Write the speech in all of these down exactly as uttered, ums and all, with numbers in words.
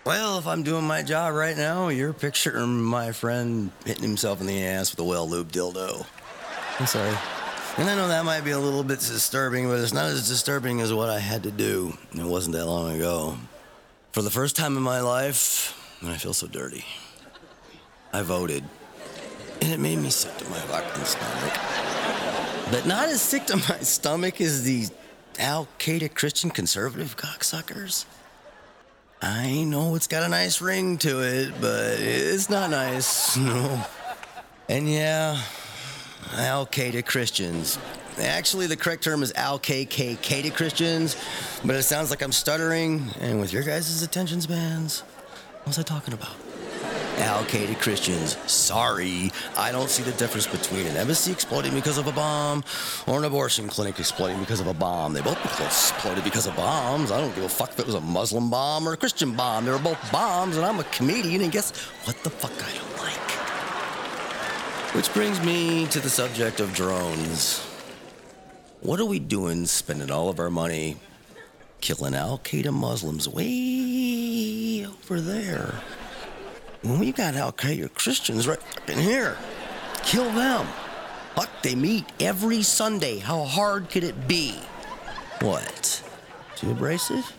Well, if I'm doing my job right now, you're picturing my friend hitting himself in the ass with a well-lubed dildo. I'm sorry. And I know that might be a little bit disturbing, but it's not as disturbing as what I had to do. It wasn't that long ago. For the first time in my life, and I feel so dirty, I voted. And it made me sick to my fucking stomach. But not as sick to my stomach as these Al-Qaeda Christian conservative cocksuckers. I know it's got a nice ring to it, but it's not nice, no. And yeah, Al-Qaeda Christians. Actually, the correct term is Al-K K K Christians, but it sounds like I'm stuttering, and with your guys' attention spans, what was I talking about? Al-Qaeda Christians. Sorry, I don't see the difference between an embassy exploding because of a bomb or an abortion clinic exploding because of a bomb. They both exploded because of bombs. I don't give a fuck if it was a Muslim bomb or a Christian bomb. They were both bombs, and I'm a comedian, and guess what the fuck I don't like? Which brings me to the subject of drones. What are we doing spending all of our money killing Al-Qaeda Muslims way over there when we've got Al-Qaeda Christians right up in here? Kill them. Fuck, they meet every Sunday. How hard could it be? What? Too abrasive?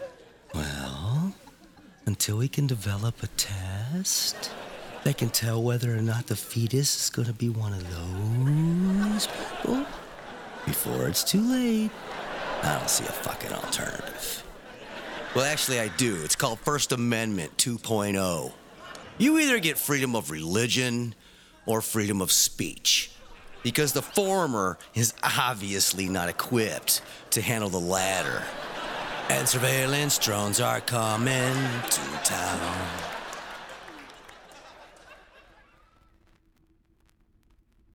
Well, until we can develop a test that can tell whether or not the fetus is going to be one of those people, before it's too late, I don't see a fucking alternative. Well, actually, I do. It's called First Amendment two point oh. You either get freedom of religion or freedom of speech, because the former is obviously not equipped to handle the latter. And surveillance drones are coming to town.